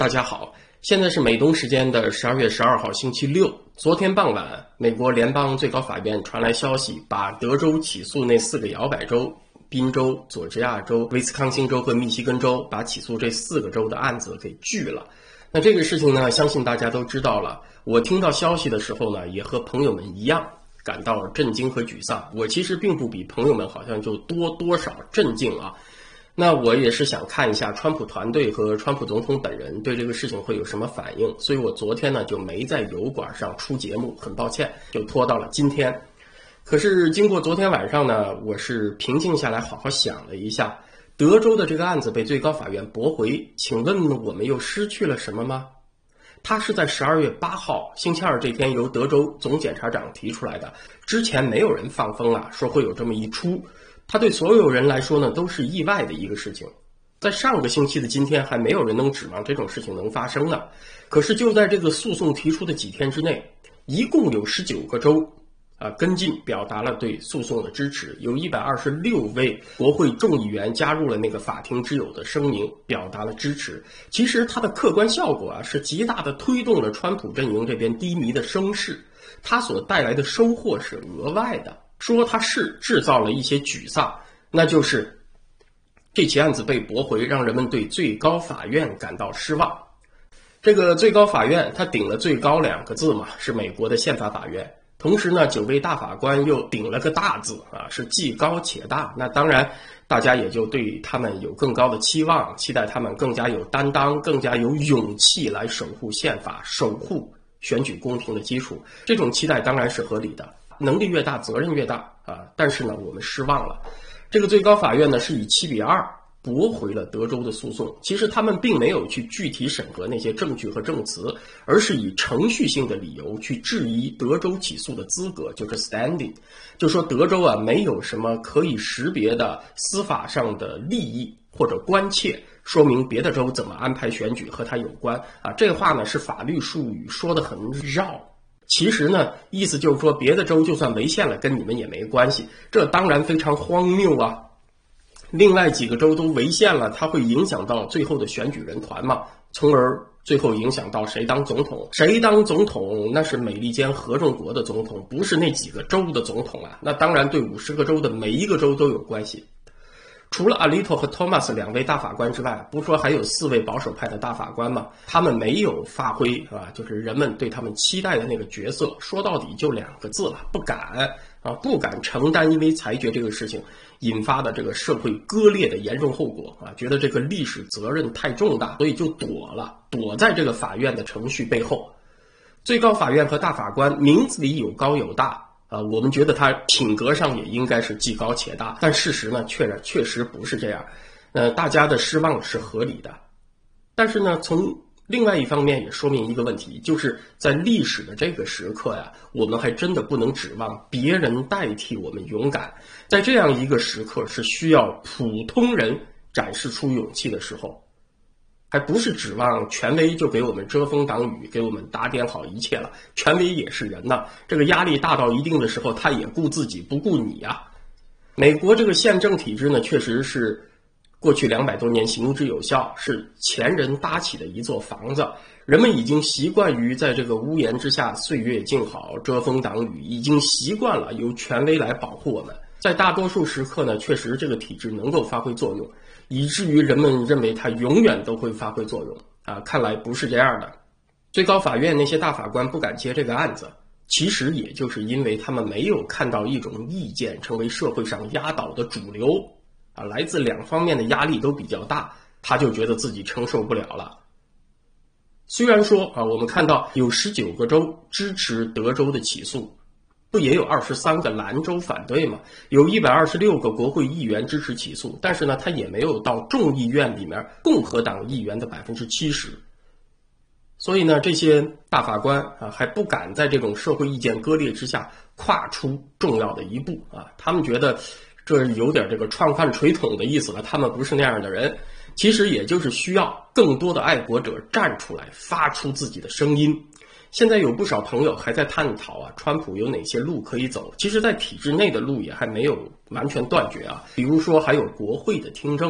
大家好，现在是美东时间的12月12号星期六。昨天傍晚，美国联邦最高法院传来消息，把德州起诉那4个摇摆州宾州、佐治亚州、威斯康星州和密西根州，把起诉这4个州的案子给拒了。那这个事情呢，相信大家都知道了。我听到消息的时候呢，也和朋友们一样感到震惊和沮丧。我其实并不比朋友们好像就多少震惊啊。那我也是想看一下川普团队和川普总统本人对这个事情会有什么反应，所以我昨天呢就没在油管上出节目，很抱歉，就拖到了今天。可是经过昨天晚上呢，我是平静下来好好想了一下，德州的这个案子被最高法院驳回，请问我们又失去了什么吗？他是在12月8号星期二这天由德州总检察长提出来的，之前没有人放风啊，说会有这么一出。他对所有人来说呢，都是意外的一个事情。在上个星期的今天，还没有人能指望这种事情能发生呢。可是就在这个诉讼提出的几天之内，一共有19个州跟进表达了对诉讼的支持，有126位国会众议员加入了那个法庭之友的声明，表达了支持。其实它的客观效果是极大的推动了川普阵营这边低迷的声势，它所带来的收获是额外的。说他是制造了一些沮丧，那就是这起案子被驳回，让人们对最高法院感到失望。这个最高法院它顶了最高2个字嘛，是美国的宪法法院。同时呢，9位大法官又顶了个大字是既高且大。那当然大家也就对他们有更高的期望，期待他们更加有担当，更加有勇气来守护宪法，守护选举公平的基础。这种期待当然是合理的，能力越大责任越大但是呢我们失望了。这个最高法院呢是以7-2驳回了德州的诉讼。其实他们并没有去具体审核那些证据和证词，而是以程序性的理由去质疑德州起诉的资格，就是 standing， 就说德州没有什么可以识别的司法上的利益或者关切，说明别的州怎么安排选举和它有关这话呢是法律术语，说得很绕。其实呢，意思就是说别的州就算违宪了，跟你们也没关系。这当然非常荒谬啊。另外几个州都违宪了，它会影响到最后的选举人团嘛，从而最后影响到谁当总统。谁当总统那是美利坚合众国的总统，不是那几个州的总统那当然对50个州的每一个州都有关系。除了 Alito 和 Thomas 2位大法官之外，不说还有4位保守派的大法官吗？他们没有发挥就是人们对他们期待的那个角色。说到底就2个字了，不敢承担因为裁决这个事情引发的这个社会割裂的严重后果觉得这个历史责任太重大，所以就躲在这个法院的程序背后。最高法院和大法官名字里有高有大我们觉得他品格上也应该是既高且大，但事实呢确实不是这样。大家的失望是合理的，但是呢从另外一方面也说明一个问题，就是在历史的这个时刻我们还真的不能指望别人代替我们勇敢。在这样一个时刻是需要普通人展示出勇气的时候，还不是指望权威就给我们遮风挡雨，给我们打点好一切了。权威也是人这个压力大到一定的时候，他也顾自己不顾你美国这个宪政体制呢，确实是过去200多年行之有效，是前人搭起的一座房子。人们已经习惯于在这个屋檐之下岁月静好，遮风挡雨，已经习惯了由权威来保护我们。在大多数时刻呢，确实这个体制能够发挥作用，以至于人们认为它永远都会发挥作用看来不是这样的。最高法院那些大法官不敢接这个案子，其实也就是因为他们没有看到一种意见成为社会上压倒的主流来自2方面的压力都比较大，他就觉得自己承受不了了。虽然说我们看到有19个州支持德州的起诉，不也有23个蓝州反对吗？有126个国会议员支持起诉，但是呢他也没有到众议院里面共和党议员的70%。所以呢这些大法官还不敢在这种社会意见割裂之下跨出重要的一步他们觉得这有点这个创饭锤桶的意思了，他们不是那样的人。其实也就是需要更多的爱国者站出来发出自己的声音。现在有不少朋友还在探讨川普有哪些路可以走。其实在体制内的路也还没有完全断绝比如说还有国会的听证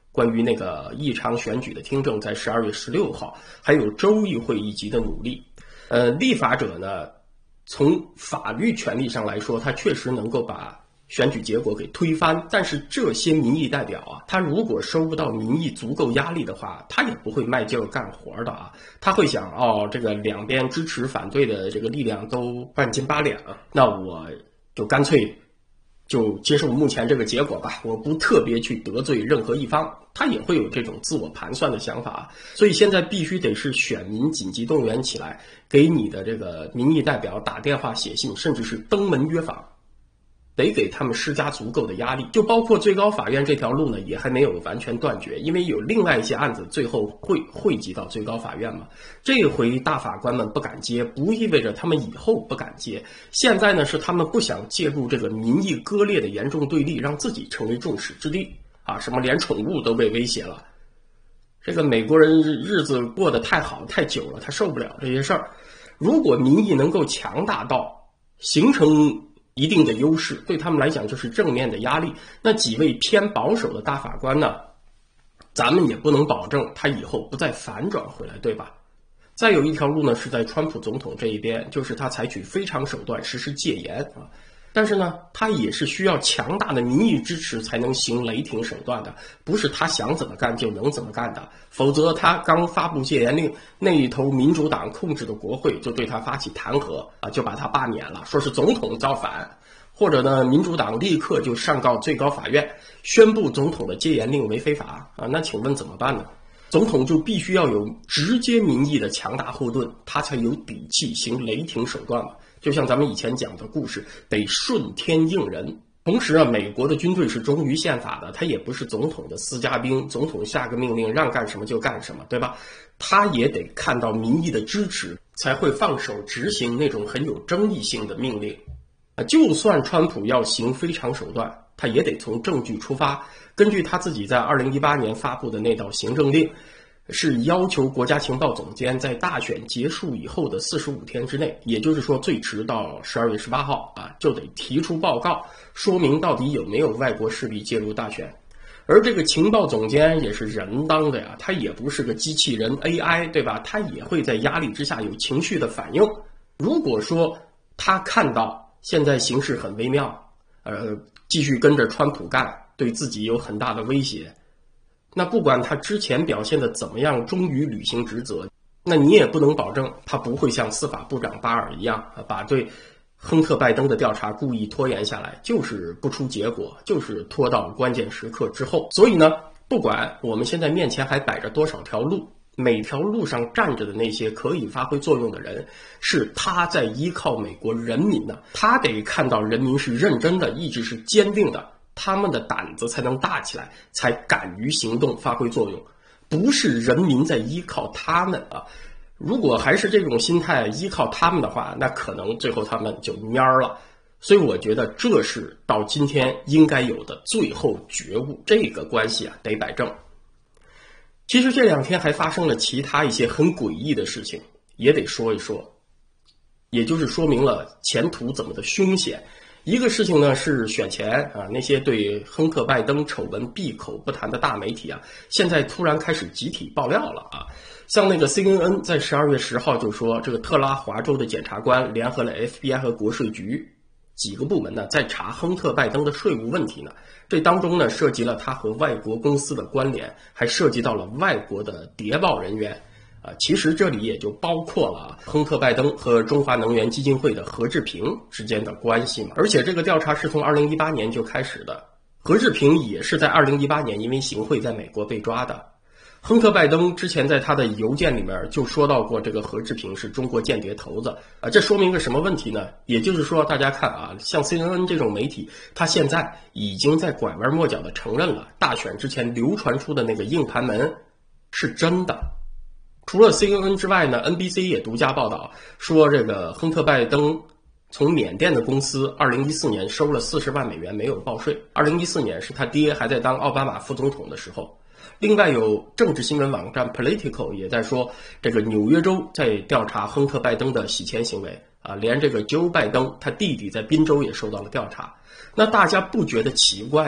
关于那个异常选举的听证在12月16号，还有州议会一级的努力。立法者呢，从法律权利上来说，他确实能够把选举结果给推翻，但是这些民意代表啊，他如果收不到民意足够压力的话，他也不会卖劲儿干活的啊。他会想，这个两边支持反对的这个力量都半斤八两，那我就干脆就接受目前这个结果吧，我不特别去得罪任何一方。他也会有这种自我盘算的想法，所以现在必须得是选民紧急动员起来，给你的这个民意代表打电话、写信，甚至是登门约访，得给他们施加足够的压力。就包括最高法院这条路呢，也还没有完全断绝，因为有另外一些案子最后会汇集到最高法院嘛。这回大法官们不敢接，不意味着他们以后不敢接。现在呢，是他们不想介入这个民意割裂的严重对立，让自己成为众矢之的啊！什么连宠物都被威胁了。这个美国人日子过得太好太久了，他受不了这些事儿。如果民意能够强大到形成一定的优势，对他们来讲就是正面的压力，那几位偏保守的大法官呢，咱们也不能保证他以后不再反转回来，对吧？再有一条路呢，是在川普总统这一边，就是他采取非常手段实施戒严啊。但是呢，他也是需要强大的民意支持才能行雷霆手段的，不是他想怎么干就能怎么干的。否则他刚发布戒严令，那一头民主党控制的国会就对他发起弹劾啊，就把他罢免了，说是总统造反。或者呢，民主党立刻就上告最高法院，宣布总统的戒严令为非法啊。那请问怎么办呢？总统就必须要有直接民意的强大后盾，他才有底气行雷霆手段嘛。就像咱们以前讲的故事，得顺天应人。同时啊，美国的军队是忠于宪法的，他也不是总统的私家兵，总统下个命令让干什么就干什么，对吧？他也得看到民意的支持，才会放手执行那种很有争议性的命令。就算川普要行非常手段，他也得从证据出发。根据他自己在2018年发布的那道行政令，是要求国家情报总监在大选结束以后的45天之内，也就是说最迟到12月18号啊，就得提出报告，说明到底有没有外国势力介入大选。而这个情报总监也是人当的呀，他也不是个机器人 AI， 对吧？他也会在压力之下有情绪的反应。如果说他看到现在形势很微妙，继续跟着川普干，对自己有很大的威胁，那不管他之前表现的怎么样，忠于履行职责，那你也不能保证他不会像司法部长巴尔一样，把对亨特拜登的调查故意拖延下来，就是不出结果，就是拖到关键时刻之后。所以呢，不管我们现在面前还摆着多少条路，每条路上站着的那些可以发挥作用的人，是他在依靠美国人民的，他得看到人民是认真的，意志是坚定的，他们的胆子才能大起来，才敢于行动发挥作用，不是人民在依靠他们啊。如果还是这种心态依靠他们的话，那可能最后他们就蔫儿了。所以我觉得这是到今天应该有的最后觉悟，这个关系啊得摆正。其实这两天还发生了其他一些很诡异的事情，也得说一说，也就是说明了前途怎么的凶险。一个事情呢是选前啊，那些对亨特拜登丑闻闭口不谈的大媒体啊，现在突然开始集体爆料了啊。像那个 CNN 在12月10号就说，这个特拉华州的检察官联合了 FBI 和国税局几个部门呢，在查亨特拜登的税务问题呢。这当中呢，涉及了他和外国公司的关联，还涉及到了外国的谍报人员。其实这里也就包括了亨特拜登和中华能源基金会的何志平之间的关系嘛。而且这个调查是从2018年就开始的，何志平也是在2018年因为行贿在美国被抓的。亨特拜登之前在他的邮件里面就说到过，这个何志平是中国间谍头子啊。这说明个什么问题呢？也就是说，大家看啊，像 CNN 这种媒体，他现在已经在拐弯抹角的承认了大选之前流传出的那个硬盘门是真的。除了 CNN 之外呢， NBC 也独家报道说，这个亨特拜登从缅甸的公司2014年收了40万美元没有报税。2014年是他爹还在当奥巴马副总统的时候。另外有政治新闻网站 Politico 也在说，这个纽约州在调查亨特拜登的洗钱行为啊，连这个 Joe 拜登他弟弟在宾州也受到了调查。那大家不觉得奇怪吗？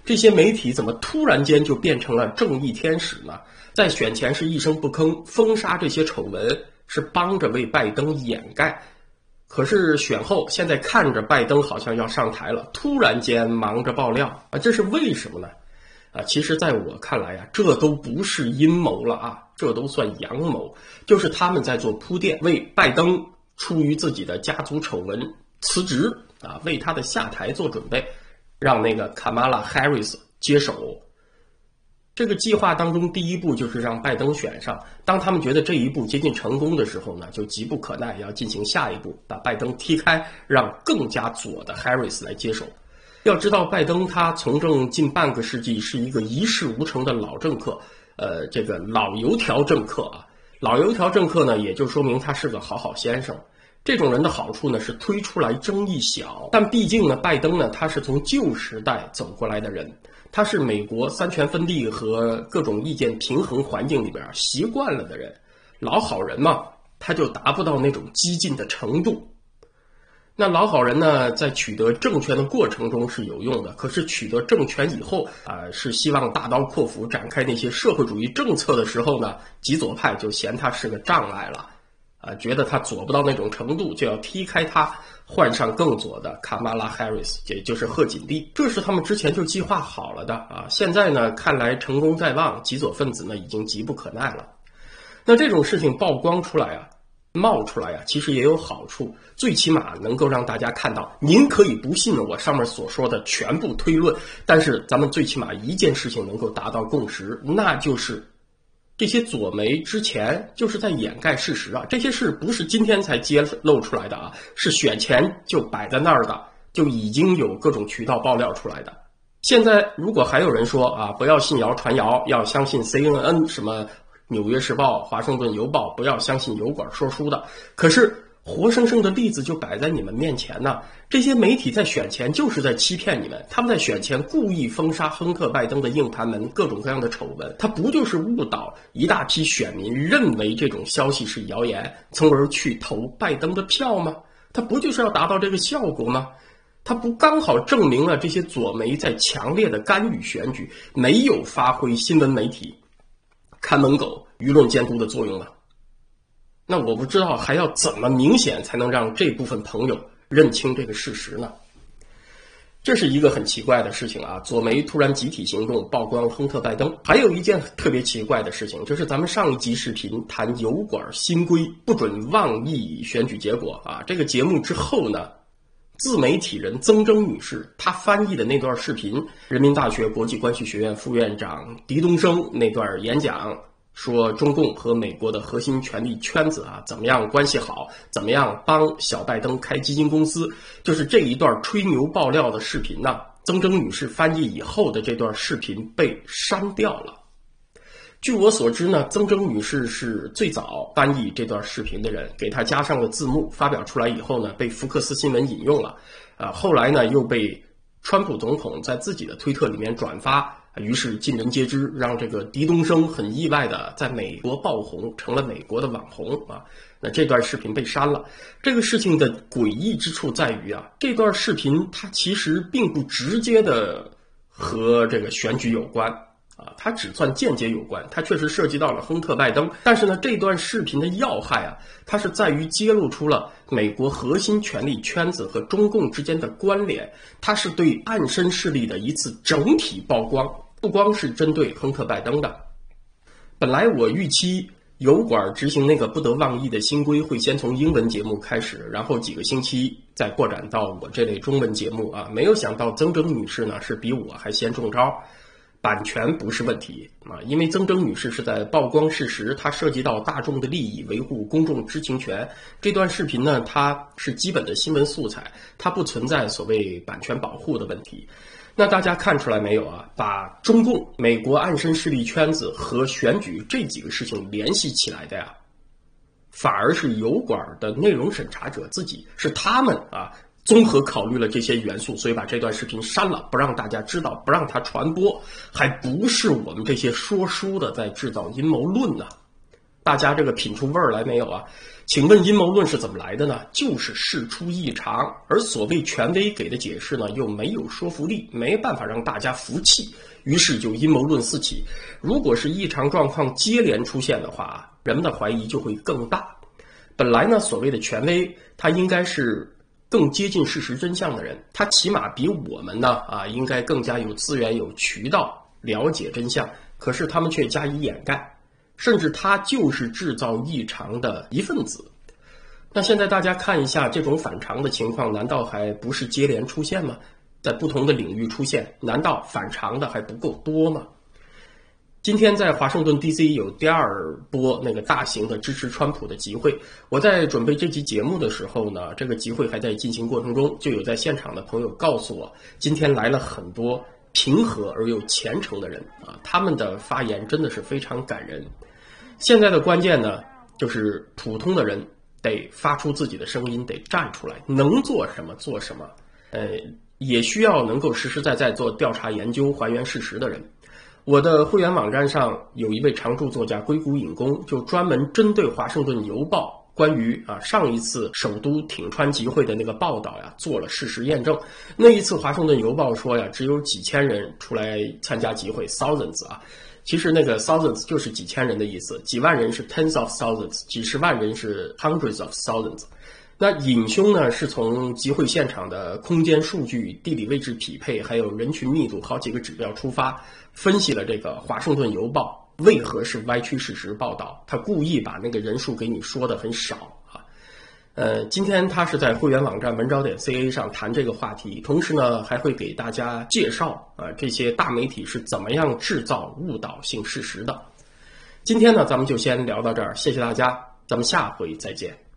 这些媒体怎么突然间就变成了正义天使呢？在选前是一声不吭，封杀这些丑闻，是帮着为拜登掩盖。可是选后，现在看着拜登好像要上台了，突然间忙着爆料啊，这是为什么呢？其实在我看来这都不是阴谋了啊，这都算阳谋，就是他们在做铺垫，为拜登出于自己的家族丑闻辞职啊，为他的下台做准备，让那个卡马拉·哈里斯接手。这个计划当中，第一步就是让拜登选上。当他们觉得这一步接近成功的时候呢，就急不可耐要进行下一步，把拜登踢开，让更加左的 Harris 来接手。要知道，拜登他从政近半个世纪，是一个一事无成的老政客，这个老油条政客啊。老油条政客呢，也就说明他是个好先生。这种人的好处呢是推出来争议小，但毕竟呢，拜登呢他是从旧时代走过来的人，他是美国三权分立和各种意见平衡环境里边习惯了的人，老好人嘛，他就达不到那种激进的程度。那老好人呢，在取得政权的过程中是有用的，可是取得政权以后是希望大刀阔斧展开那些社会主义政策的时候呢，极左派就嫌他是个障碍了。觉得他左不到那种程度，就要踢开他，换上更左的卡马拉·哈里斯，也就是贺锦丽。这是他们之前就计划好了的啊。现在呢，看来成功在望，极左分子呢已经急不可耐了。那这种事情曝光出来冒出来其实也有好处，最起码能够让大家看到，您可以不信我上面所说的全部推论，但是咱们最起码一件事情能够达到共识，那就是这些左媒之前就是在掩盖事实这些事不是今天才揭露出来的是选前就摆在那儿的，就已经有各种渠道爆料出来的。现在如果还有人说不要信谣传谣，要相信 CNN 什么纽约时报、华盛顿邮报，不要相信油管说书的，可是活生生的例子就摆在你们面前呢。这些媒体在选前就是在欺骗你们，他们在选前故意封杀亨特·拜登的硬盘门，各种各样的丑闻，他不就是误导一大批选民认为这种消息是谣言，从而去投拜登的票吗？他不就是要达到这个效果吗？他不刚好证明了这些左媒在强烈的干预选举，没有发挥新闻媒体看门狗舆论监督的作用吗？那我不知道还要怎么明显才能让这部分朋友认清这个事实呢？这是一个很奇怪的事情左媒突然集体行动曝光亨特·拜登。还有一件特别奇怪的事情，就是咱们上一集视频谈油管新规不准妄议选举结果这个节目之后呢，自媒体人曾铮女士她翻译的那段视频，人民大学国际关系学院副院长狄东升那段演讲，说中共和美国的核心权力圈子怎么样关系好，怎么样帮小拜登开基金公司，就是这一段吹牛爆料的视频曾铮女士翻译以后的这段视频被删掉了。据我所知呢，曾铮女士是最早翻译这段视频的人，给她加上了字幕，发表出来以后呢，被福克斯新闻引用了，后来呢又被川普总统在自己的推特里面转发，于是尽人皆知，让这个狄东升很意外的在美国爆红，成了美国的网红那这段视频被删了。这个事情的诡异之处在于这段视频它其实并不直接的和这个选举有关它只算间接有关，它确实涉及到了亨特·拜登，但是呢，这段视频的要害它是在于揭露出了美国核心权力圈子和中共之间的关联，它是对暗身势力的一次整体曝光，不光是针对亨特·拜登的。本来我预期油管执行那个不得妄议的新规会先从英文节目开始，然后几个星期再扩展到我这类中文节目没有想到曾铮女士呢是比我还先中招。版权不是问题因为曾铮女士是在曝光事实，它涉及到大众的利益，维护公众知情权。这段视频呢，它是基本的新闻素材，它不存在所谓版权保护的问题。那大家看出来没有把中共、美国暗身势力圈子和选举这几个事情联系起来的反而是油管的内容审查者自己，是他们综合考虑了这些元素，所以把这段视频删了，不让大家知道，不让它传播，还不是我们这些说书的在制造阴谋论呢。 大家这个品出味儿来没有啊？请问阴谋论是怎么来的呢？就是事出异常，而所谓权威给的解释呢，又没有说服力，没办法让大家服气，于是就阴谋论四起。如果是异常状况接连出现的话，人们的怀疑就会更大。本来呢，所谓的权威，他应该是更接近事实真相的人，他起码比我们呢应该更加有资源、有渠道了解真相，可是他们却加以掩盖。甚至他就是制造异常的一份子。那现在大家看一下这种反常的情况，难道还不是接连出现吗？在不同的领域出现，难道反常的还不够多吗？今天在华盛顿 DC 有第二波那个大型的支持川普的集会。我在准备这期节目的时候呢，这个集会还在进行过程中，就有在现场的朋友告诉我，今天来了很多平和而又虔诚的人他们的发言真的是非常感人。现在的关键呢，就是普通的人得发出自己的声音，得站出来，能做什么做什么。也需要能够实实在在做调查研究、还原事实的人。我的会员网站上有一位常驻作家硅谷尹公，就专门针对华盛顿邮报关于上一次首都挺川集会的那个报道做了事实验证。那一次华盛顿邮报说只有几千人出来参加集会 thousands 其实那个 thousands 就是几千人的意思，几万人是 tens of thousands， 几十万人是 hundreds of thousands。那尹兄呢，是从集会现场的空间数据、地理位置匹配，还有人群密度好几个指标出发，分析了这个华盛顿邮报为何是歪曲事实报道，他故意把那个人数给你说的很少今天他是在会员网站文招点 CA 上谈这个话题，同时呢还会给大家介绍这些大媒体是怎么样制造误导性事实的。今天呢咱们就先聊到这儿，谢谢大家，咱们下回再见。